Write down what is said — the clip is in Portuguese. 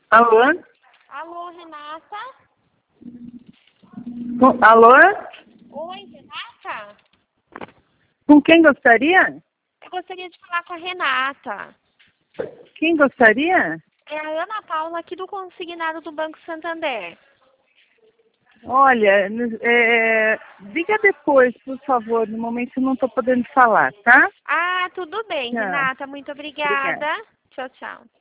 Alô? Alô, Renata? Alô? Oi, Renata? Com quem gostaria? Eu gostaria de falar com a Renata. Quem gostaria? É a Ana Paula aqui do Consignado do Banco Santander. Olha, diga depois, por favor. No momento eu não estou podendo falar, tá? Ah, tudo bem, Tchau. Renata. Muito Obrigada. obrigada. Tchau, tchau.